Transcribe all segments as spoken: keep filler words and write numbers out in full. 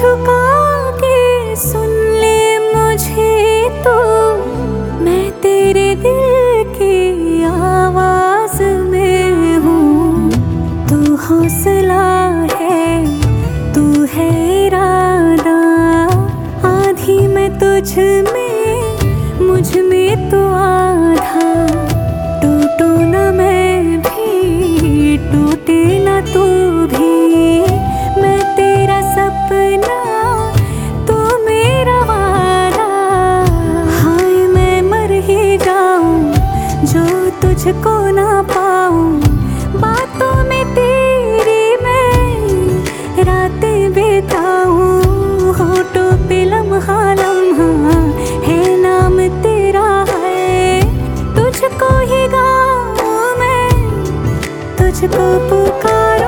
झुका के सुन ले मुझे तो, मैं तेरे दिल की आवाज में हूँ। तू हौसला है, तू है इरादा, आधी मैं तुझ में, मुझ में तो आधा। टूटू ना मैं भी, टूटे ना तू भी, मैं तेरा सपना, तू मेरा वादा। हाय मैं मर ही जाऊं जो तुझको ना पाऊं, बातों में तेरी मैं रातें बिताऊं। होठों पे लम्हा लम्हा है नाम तेरा है, तुझको ही गाऊं मैं, तुझको पुकारूं।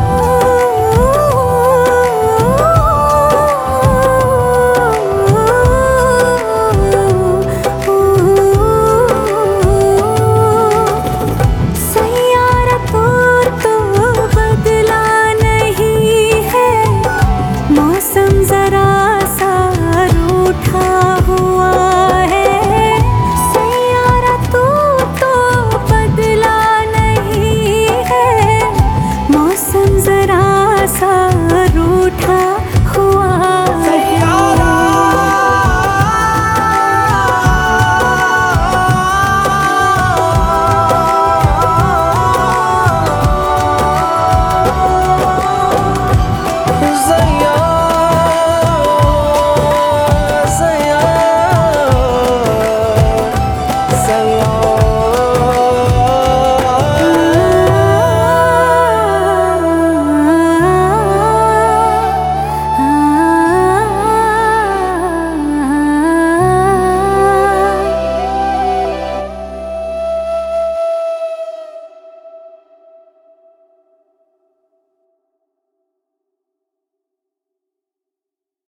सैयारा तो तो बदला नहीं है, मौसम जरा सा रूठा हुआ है। सैयारा तो तो बदला नहीं है, मौसम जरा सा रूठा